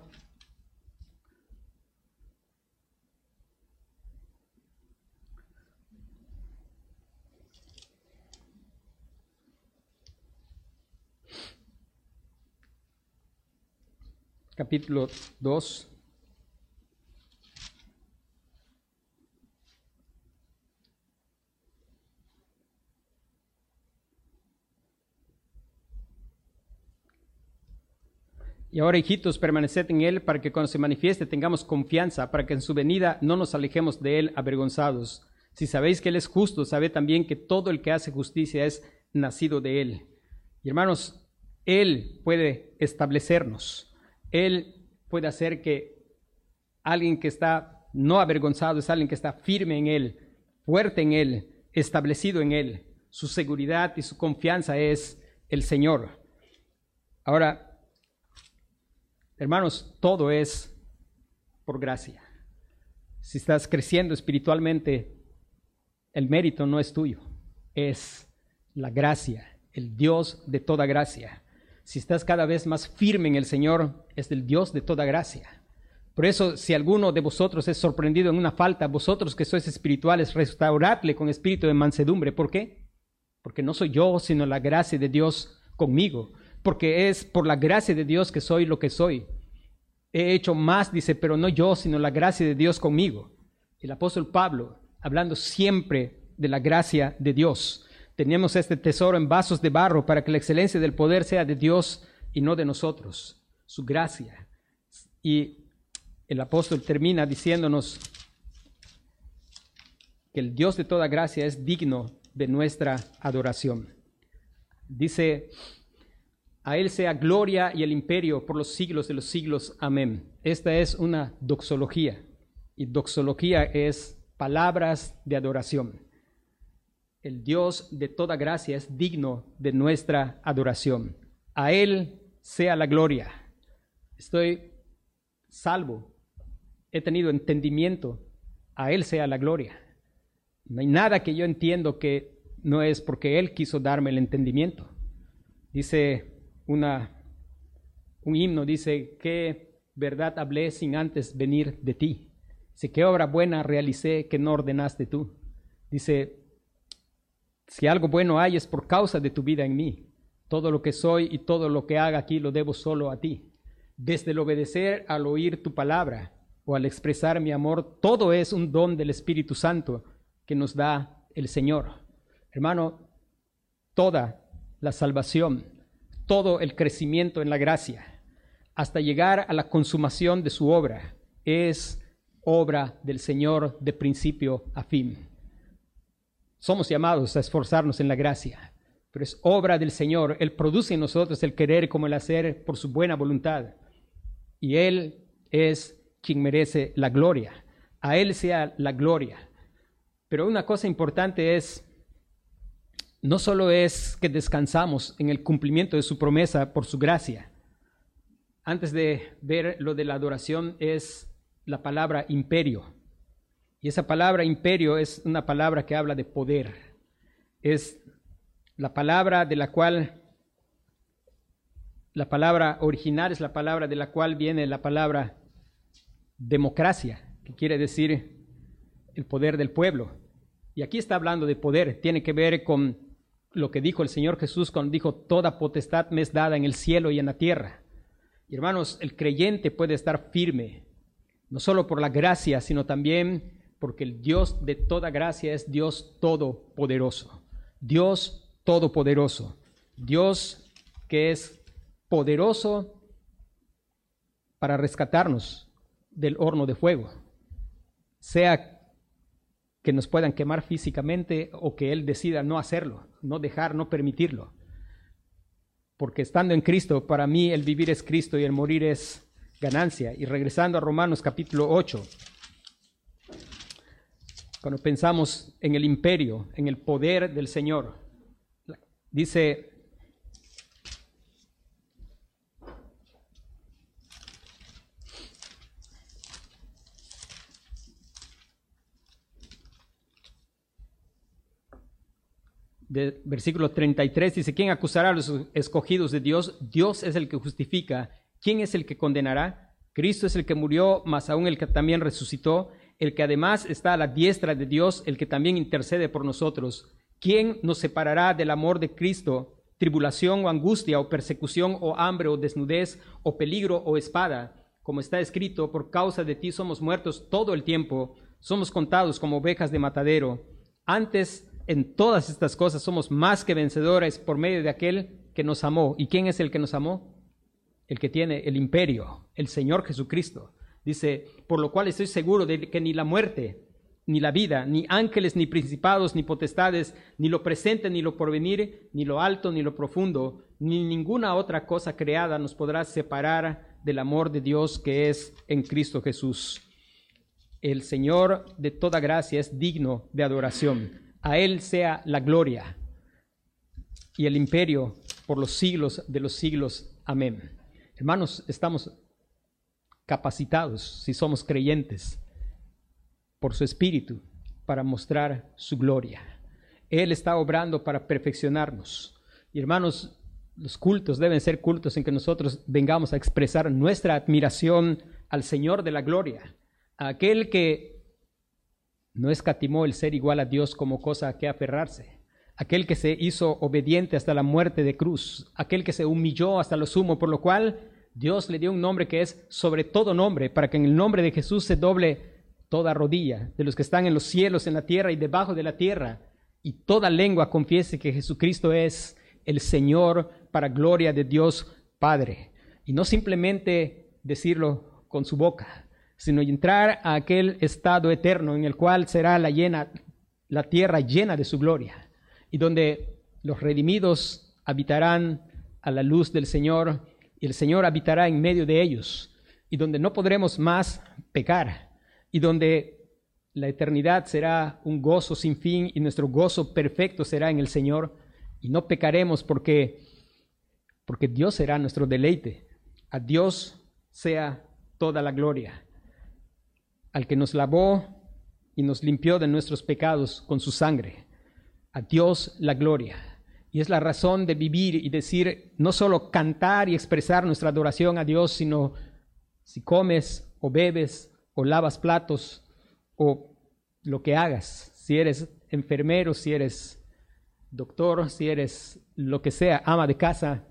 capítulo 2. Y ahora, hijitos, permaneced en Él para que cuando se manifieste tengamos confianza, para que en su venida no nos alejemos de Él avergonzados. Si sabéis que Él es justo, sabed también que todo el que hace justicia es nacido de Él. Y hermanos, Él puede establecernos. Él puede hacer que alguien que está no avergonzado es alguien que está firme en Él, fuerte en Él, establecido en Él. Su seguridad y su confianza es el Señor. Ahora, hermanos, todo es por gracia. Si estás creciendo espiritualmente, el mérito no es tuyo, es la gracia, el Dios de toda gracia. Si estás cada vez más firme en el Señor, es el Dios de toda gracia. Por eso, si alguno de vosotros es sorprendido en una falta, vosotros que sois espirituales, restauradle con espíritu de mansedumbre. ¿Por qué? Porque no soy yo, sino la gracia de Dios conmigo. Porque es por la gracia de Dios que soy lo que soy. He hecho más, dice, pero no yo, sino la gracia de Dios conmigo. El apóstol Pablo, hablando siempre de la gracia de Dios. Tenemos este tesoro en vasos de barro para que la excelencia del poder sea de Dios y no de nosotros. Su gracia. Y el apóstol termina diciéndonos que el Dios de toda gracia es digno de nuestra adoración. Dice, a Él sea gloria y el imperio por los siglos de los siglos. Amén. Esta es una doxología. Y doxología es palabras de adoración. El Dios de toda gracia es digno de nuestra adoración. A Él sea la gloria. Estoy salvo. He tenido entendimiento. A Él sea la gloria. No hay nada que yo entiendo que no es porque Él quiso darme el entendimiento. Dice un himno, dice, qué verdad hablé sin antes venir de ti. Dice, qué obra buena realicé que no ordenaste tú. Dice, si algo bueno hay es por causa de tu vida en mí. Todo lo que soy y todo lo que haga aquí lo debo solo a ti. Desde el obedecer al oír tu palabra o al expresar mi amor, todo es un don del Espíritu Santo que nos da el Señor. Hermano, toda la salvación, todo el crecimiento en la gracia, hasta llegar a la consumación de su obra, es obra del Señor de principio a fin. Somos llamados a esforzarnos en la gracia, pero es obra del Señor. Él produce en nosotros el querer como el hacer por su buena voluntad. Y Él es quien merece la gloria. A Él sea la gloria. Pero una cosa importante es no solo es que descansamos en el cumplimiento de su promesa por su gracia. Antes de ver lo de la adoración es la palabra imperio. Y esa palabra imperio es una palabra que habla de poder. Es la palabra de la cual, la palabra original es la palabra de la cual viene la palabra democracia, que quiere decir el poder del pueblo. Y aquí está hablando de poder, tiene que ver con lo que dijo el Señor Jesús cuando dijo: toda potestad me es dada en el cielo y en la tierra. Y hermanos, el creyente puede estar firme, no solo por la gracia, sino también porque el Dios de toda gracia es Dios todopoderoso. Dios todopoderoso. Dios que es poderoso para rescatarnos del horno de fuego, sea que nos puedan quemar físicamente o que Él decida no hacerlo, no dejar, no permitirlo. Porque estando en Cristo, para mí el vivir es Cristo y el morir es ganancia. Y regresando a Romanos capítulo 8, cuando pensamos en el imperio, en el poder del Señor, dice: de versículo 33, dice: ¿quién acusará a los escogidos de Dios? Dios es el que justifica. ¿Quién es el que condenará? Cristo es el que murió, más aún el que también resucitó, el que además está a la diestra de Dios, el que también intercede por nosotros. ¿Quién nos separará del amor de Cristo? Tribulación o angustia o persecución o hambre o desnudez o peligro o espada. Como está escrito: por causa de ti somos muertos todo el tiempo, somos contados como ovejas de matadero. Antes, en todas estas cosas somos más que vencedores por medio de aquel que nos amó. ¿Y quién es el que nos amó? El que tiene el imperio, el Señor Jesucristo. Dice: por lo cual estoy seguro de que ni la muerte, ni la vida, ni ángeles, ni principados, ni potestades, ni lo presente, ni lo porvenir, ni lo alto, ni lo profundo, ni ninguna otra cosa creada nos podrá separar del amor de Dios que es en Cristo Jesús. El Señor de toda gracia es digno de adoración. A Él sea la gloria y el imperio por los siglos de los siglos. Amén. Hermanos, estamos capacitados, si somos creyentes, por su Espíritu para mostrar su gloria. Él está obrando para perfeccionarnos. Y hermanos, los cultos deben ser cultos en que nosotros vengamos a expresar nuestra admiración al Señor de la gloria, a aquel que no escatimó el ser igual a Dios como cosa a que aferrarse, aquel que se hizo obediente hasta la muerte de cruz, aquel que se humilló hasta lo sumo, por lo cual Dios le dio un nombre que es sobre todo nombre, para que en el nombre de Jesús se doble toda rodilla de los que están en los cielos, en la tierra y debajo de la tierra, y toda lengua confiese que Jesucristo es el Señor, para gloria de Dios Padre. Y no simplemente decirlo con su boca, sino entrar a aquel estado eterno en el cual será la tierra llena de su gloria, y donde los redimidos habitarán a la luz del Señor, y el Señor habitará en medio de ellos, y donde no podremos más pecar, y donde la eternidad será un gozo sin fin, y nuestro gozo perfecto será en el Señor, y no pecaremos porque Dios será nuestro deleite. A Dios sea toda la gloria, al que nos lavó y nos limpió de nuestros pecados con su sangre. A Dios la gloria. Y es la razón de vivir y decir, no solo cantar y expresar nuestra adoración a Dios, sino si comes o bebes o lavas platos o lo que hagas, si eres enfermero, si eres doctor, si eres lo que sea, ama de casa,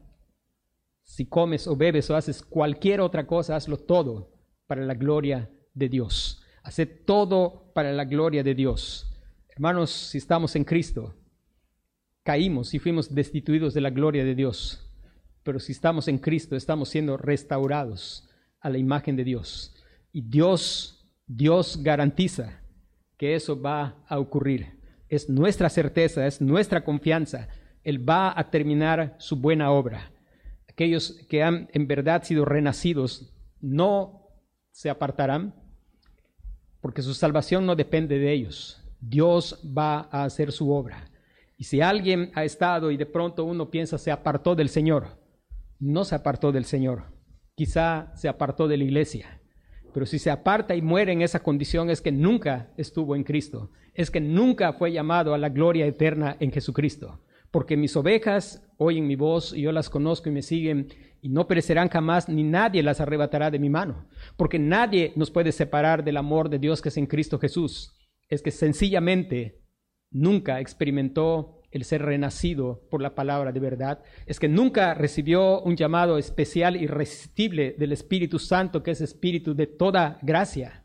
si comes o bebes o haces cualquier otra cosa, hazlo todo para la gloria de Dios. Haced todo para la gloria de Dios. Hermanos, si estamos en Cristo, caímos y fuimos destituidos de la gloria de Dios. Pero si estamos en Cristo, estamos siendo restaurados a la imagen de Dios. Y Dios garantiza que eso va a ocurrir. Es nuestra certeza, es nuestra confianza. Él va a terminar su buena obra. Aquellos que han en verdad sido renacidos no se apartarán, porque su salvación no depende de ellos. Dios va a hacer su obra. Y si alguien ha estado y de pronto uno piensa se apartó del Señor, no se apartó del Señor, quizá se apartó de la iglesia. Pero si se aparta y muere en esa condición es que nunca estuvo en Cristo, es que nunca fue llamado a la gloria eterna en Jesucristo. Porque mis ovejas oyen mi voz y yo las conozco y me siguen y no perecerán jamás, ni nadie las arrebatará de mi mano. Porque nadie nos puede separar del amor de Dios que es en Cristo Jesús. Es que sencillamente nunca experimentó el ser renacido por la palabra de verdad. Es que nunca recibió un llamado especial, irresistible del Espíritu Santo, que es Espíritu de toda gracia.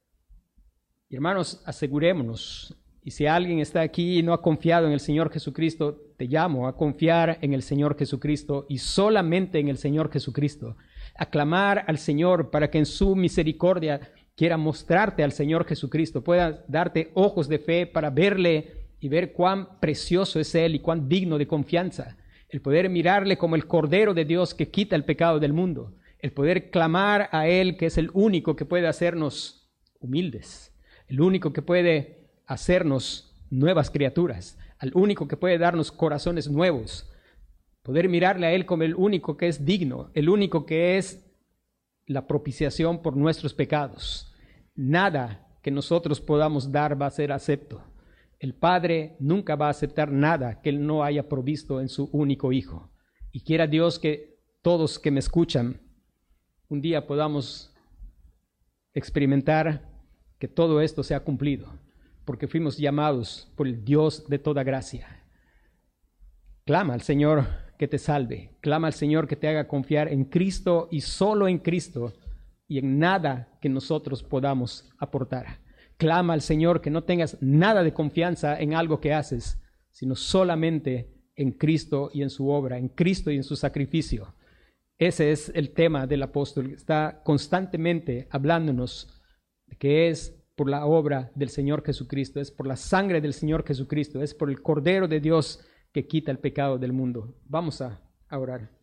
Y hermanos, asegurémonos. Y si alguien está aquí y no ha confiado en el Señor Jesucristo, te llamo a confiar en el Señor Jesucristo y solamente en el Señor Jesucristo. A clamar al Señor para que en su misericordia quiera mostrarte al Señor Jesucristo, pueda darte ojos de fe para verle y ver cuán precioso es Él y cuán digno de confianza. El poder mirarle como el Cordero de Dios que quita el pecado del mundo. El poder clamar a Él, que es el único que puede hacernos humildes. El único que puede hacernos nuevas criaturas, al único que puede darnos corazones nuevos, poder mirarle a Él como el único que es digno, el único que es la propiciación por nuestros pecados. Nada que nosotros podamos dar va a ser acepto. El Padre nunca va a aceptar nada que Él no haya provisto en su único Hijo. Y quiera Dios que todos que me escuchan un día podamos experimentar que todo esto se ha cumplido, porque fuimos llamados por el Dios de toda gracia. Clama al Señor que te salve, clama al Señor que te haga confiar en Cristo y solo en Cristo y en nada que nosotros podamos aportar. Clama al Señor que no tengas nada de confianza en algo que haces, sino solamente en Cristo y en su obra, en Cristo y en su sacrificio. Ese es el tema del apóstol, está constantemente hablándonos de que es por la obra del Señor Jesucristo, es por la sangre del Señor Jesucristo, es por el Cordero de Dios que quita el pecado del mundo. Vamos a orar.